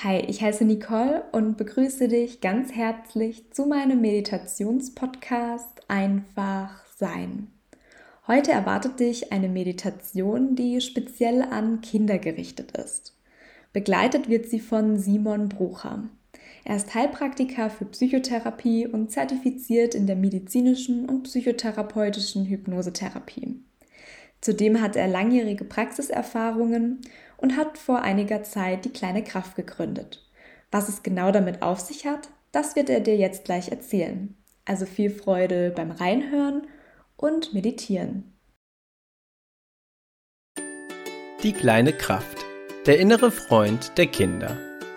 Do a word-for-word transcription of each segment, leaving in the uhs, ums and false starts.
Hi, ich heiße Nicole und begrüße dich ganz herzlich zu meinem Meditationspodcast Einfach Sein. Heute erwartet dich eine Meditation, die speziell an Kinder gerichtet ist. Begleitet wird sie von Simon Brucher. Er ist Heilpraktiker für Psychotherapie und zertifiziert in der medizinischen und psychotherapeutischen Hypnosetherapie. Zudem hat er langjährige Praxiserfahrungen und hat vor einiger Zeit die Kleine Kraft gegründet. Was es genau damit auf sich hat, das wird er dir jetzt gleich erzählen. Also viel Freude beim Reinhören und Meditieren. Die kleine Kraft, der innere Freund der Kinder.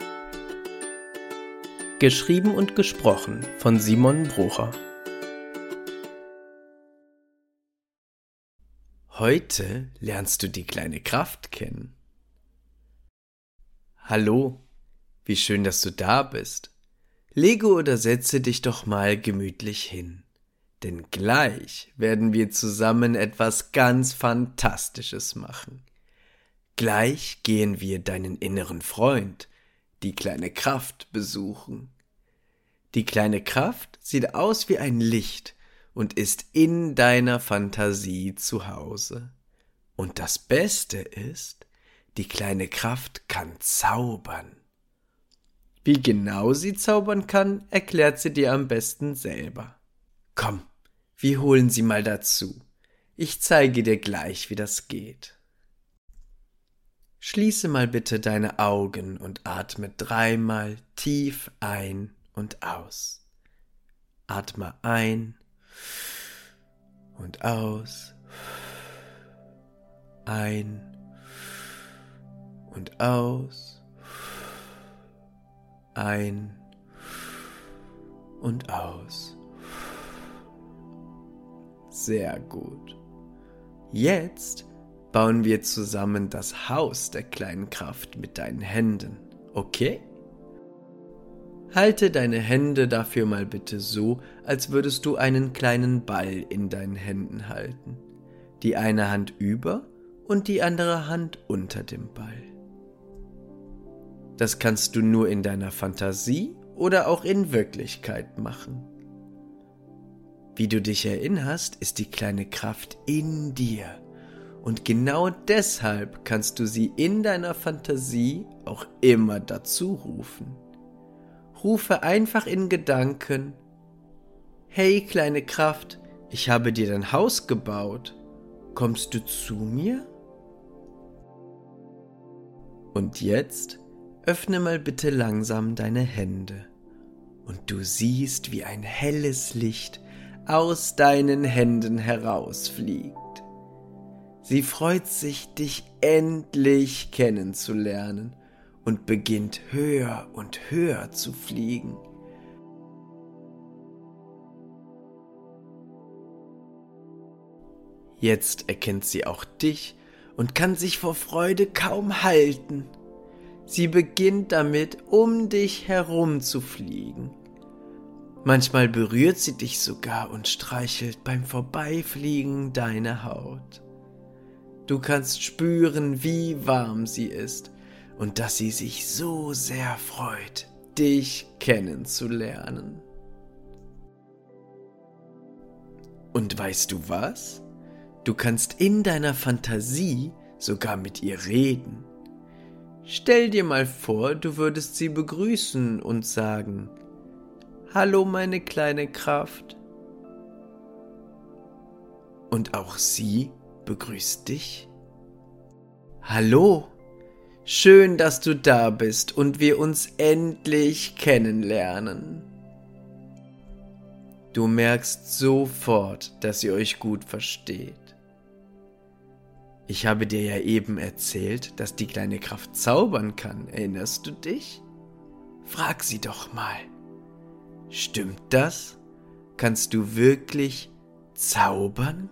Geschrieben und gesprochen von Simon Brucher. Heute lernst du die kleine Kraft kennen. Hallo, wie schön, dass du da bist. Lege oder setze dich doch mal gemütlich hin, denn gleich werden wir zusammen etwas ganz Fantastisches machen. Gleich gehen wir deinen inneren Freund, die kleine Kraft, besuchen. Die kleine Kraft sieht aus wie ein Licht und ist in deiner Fantasie zu Hause. Und das Beste ist, die kleine Kraft kann zaubern. Wie genau sie zaubern kann, erklärt sie dir am besten selber. Komm, wir holen sie mal dazu. Ich zeige dir gleich, wie das geht. Schließe mal bitte deine Augen und atme dreimal tief ein und aus. Atme ein und aus, ein und aus, ein und aus. Sehr gut. Jetzt bauen wir zusammen das Haus der kleinen Kraft mit deinen Händen, okay? Halte deine Hände dafür mal bitte so, als würdest du einen kleinen Ball in deinen Händen halten. Die eine Hand über und die andere Hand unter dem Ball. Das kannst du nur in deiner Fantasie oder auch in Wirklichkeit machen. Wie du dich erinnerst, ist die kleine Kraft in dir. Und genau deshalb kannst du sie in deiner Fantasie auch immer dazu rufen. Rufe einfach in Gedanken: Hey kleine Kraft, ich habe dir dein Haus gebaut. Kommst du zu mir? Und jetzt öffne mal bitte langsam deine Hände und du siehst, wie ein helles Licht aus deinen Händen herausfliegt. Sie freut sich, dich endlich kennenzulernen und beginnt höher und höher zu fliegen. Jetzt erkennt sie auch dich und kann sich vor Freude kaum halten. Sie beginnt damit, um dich herum zu fliegen. Manchmal berührt sie dich sogar und streichelt beim Vorbeifliegen deine Haut. Du kannst spüren, wie warm sie ist und dass sie sich so sehr freut, dich kennenzulernen. Und weißt du was? Du kannst in deiner Fantasie sogar mit ihr reden. Stell dir mal vor, du würdest sie begrüßen und sagen: Hallo meine kleine Kraft. Und auch sie begrüßt dich. Hallo, schön, dass du da bist und wir uns endlich kennenlernen. Du merkst sofort, dass ihr euch gut versteht. Ich habe dir ja eben erzählt, dass die kleine Kraft zaubern kann. Erinnerst du dich? Frag sie doch mal. Stimmt das? Kannst du wirklich zaubern?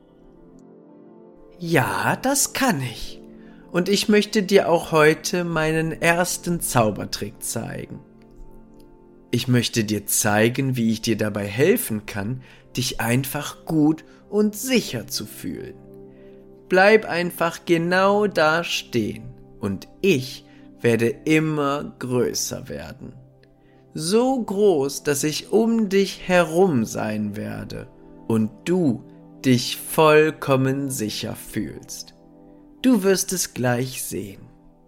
Ja, das kann ich. Und ich möchte dir auch heute meinen ersten Zaubertrick zeigen. Ich möchte dir zeigen, wie ich dir dabei helfen kann, dich einfach gut und sicher zu fühlen. Bleib einfach genau da stehen und ich werde immer größer werden. So groß, dass ich um dich herum sein werde und du dich vollkommen sicher fühlst. Du wirst es gleich sehen.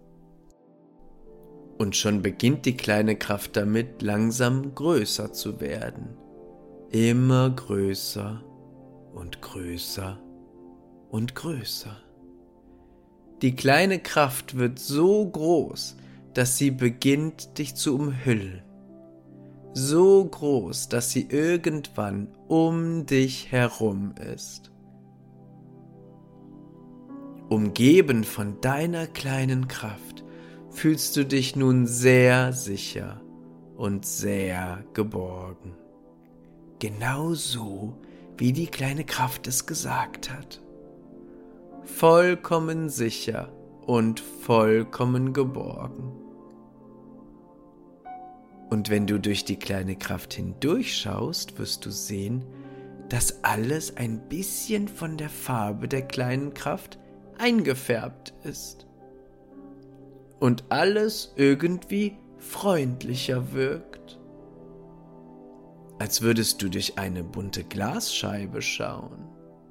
Und schon beginnt die kleine Kraft damit, langsam größer zu werden. Immer größer und größer und größer. Die kleine Kraft wird so groß, dass sie beginnt, dich zu umhüllen. So groß, dass sie irgendwann um dich herum ist. Umgeben von deiner kleinen Kraft fühlst du dich nun sehr sicher und sehr geborgen. Genau so, wie die kleine Kraft es gesagt hat. Vollkommen sicher und vollkommen geborgen. Und wenn du durch die kleine Kraft hindurchschaust, wirst du sehen, dass alles ein bisschen von der Farbe der kleinen Kraft eingefärbt ist. Und alles irgendwie freundlicher wirkt. Als würdest du durch eine bunte Glasscheibe schauen.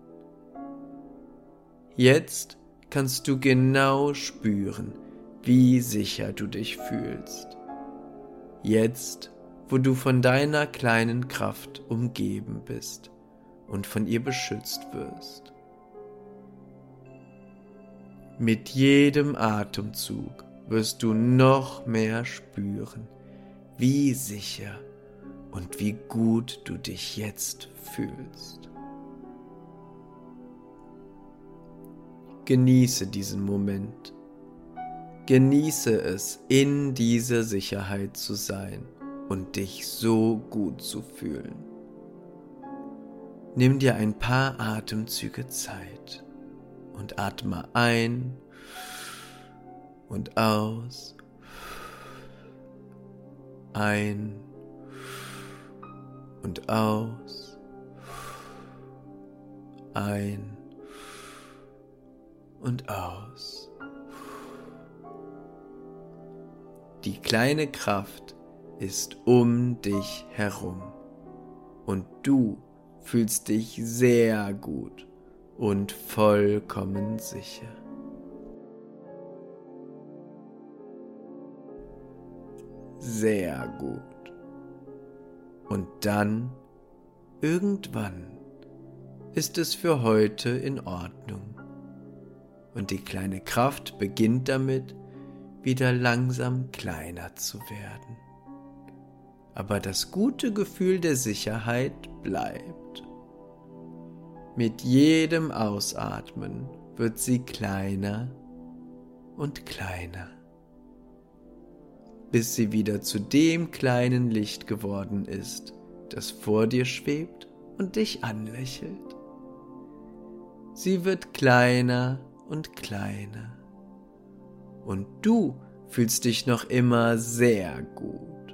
Jetzt kannst du genau spüren, wie sicher du dich fühlst. Jetzt, wo du von deiner kleinen Kraft umgeben bist und von ihr beschützt wirst. Mit jedem Atemzug wirst du noch mehr spüren, wie sicher und wie gut du dich jetzt fühlst. Genieße diesen Moment. Genieße es, in dieser Sicherheit zu sein und dich so gut zu fühlen. Nimm dir ein paar Atemzüge Zeit und atme ein und aus, ein und aus, ein und aus. Die kleine Kraft ist um dich herum und du fühlst dich sehr gut und vollkommen sicher. Sehr gut. Und dann, irgendwann, ist es für heute in Ordnung. Und die kleine Kraft beginnt damit, wieder langsam kleiner zu werden. Aber das gute Gefühl der Sicherheit bleibt. Mit jedem Ausatmen wird sie kleiner und kleiner, bis sie wieder zu dem kleinen Licht geworden ist, das vor dir schwebt und dich anlächelt. Sie wird kleiner und kleiner. Und du fühlst dich noch immer sehr gut.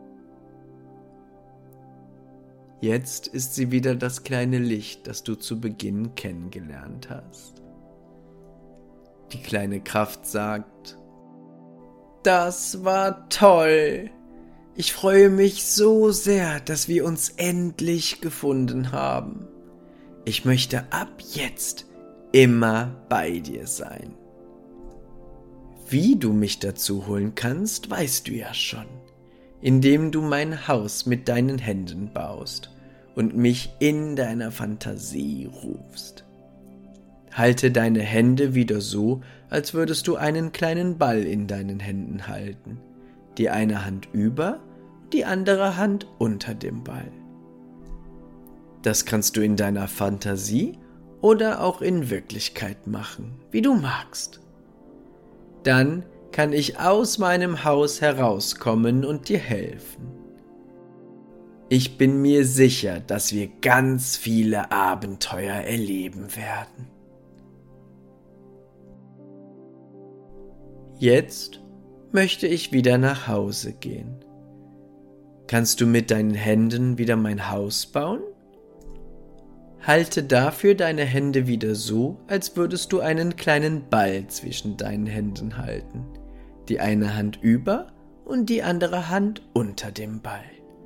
Jetzt ist sie wieder das kleine Licht, das du zu Beginn kennengelernt hast. Die kleine Kraft sagt: Das war toll! Ich freue mich so sehr, dass wir uns endlich gefunden haben. Ich möchte ab jetzt immer bei dir sein. Wie du mich dazu holen kannst, weißt du ja schon, indem du mein Haus mit deinen Händen baust und mich in deiner Fantasie rufst. Halte deine Hände wieder so, als würdest du einen kleinen Ball in deinen Händen halten, die eine Hand über, die andere Hand unter dem Ball. Das kannst du in deiner Fantasie oder auch in Wirklichkeit machen, wie du magst. Dann kann ich aus meinem Haus herauskommen und dir helfen. Ich bin mir sicher, dass wir ganz viele Abenteuer erleben werden. Jetzt möchte ich wieder nach Hause gehen. Kannst du mit deinen Händen wieder mein Haus bauen? Halte dafür deine Hände wieder so, als würdest du einen kleinen Ball zwischen deinen Händen halten, die eine Hand über und die andere Hand unter dem Ball.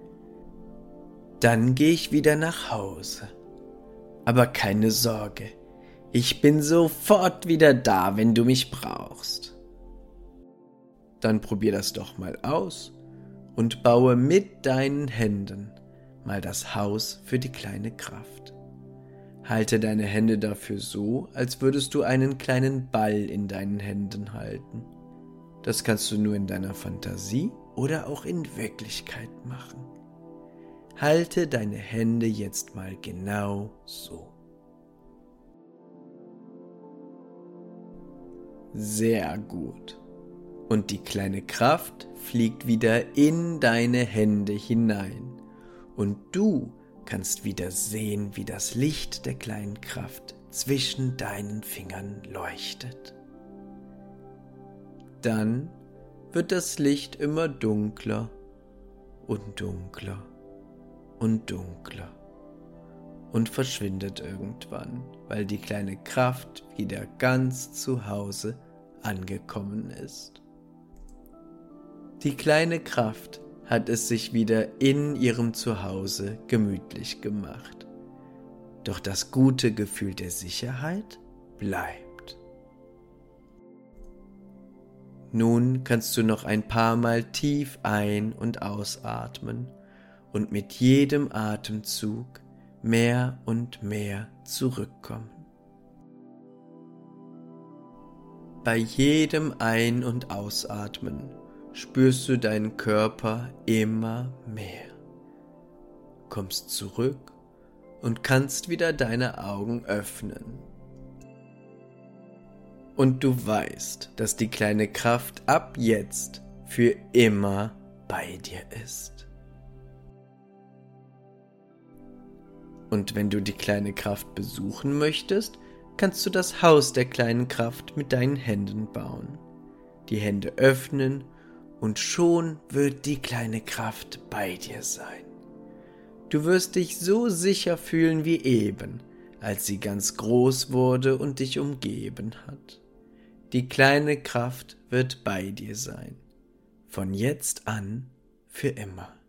Dann gehe ich wieder nach Hause. Aber keine Sorge, ich bin sofort wieder da, wenn du mich brauchst. Dann probier das doch mal aus und baue mit deinen Händen mal das Haus für die kleine Kraft. Halte deine Hände dafür so, als würdest du einen kleinen Ball in deinen Händen halten. Das kannst du nur in deiner Fantasie oder auch in Wirklichkeit machen. Halte deine Hände jetzt mal genau so. Sehr gut. Und die kleine Kraft fliegt wieder in deine Hände hinein. Und du kannst wieder sehen, wie das Licht der kleinen Kraft zwischen deinen Fingern leuchtet. Dann wird das Licht immer dunkler und dunkler und dunkler und verschwindet irgendwann, weil die kleine Kraft wieder ganz zu Hause angekommen ist. Die kleine Kraft hat es sich wieder in ihrem Zuhause gemütlich gemacht. Doch das gute Gefühl der Sicherheit bleibt. Nun kannst du noch ein paar Mal tief ein- und ausatmen und mit jedem Atemzug mehr und mehr zurückkommen. Bei jedem Ein- und Ausatmen spürst du deinen Körper immer mehr. Kommst zurück und kannst wieder deine Augen öffnen. Und du weißt, dass die kleine Kraft ab jetzt für immer bei dir ist. Und wenn du die kleine Kraft besuchen möchtest, kannst du das Haus der kleinen Kraft mit deinen Händen bauen. Die Hände öffnen und schon wird die kleine Kraft bei dir sein. Du wirst dich so sicher fühlen wie eben, als sie ganz groß wurde und dich umgeben hat. Die kleine Kraft wird bei dir sein, von jetzt an für immer.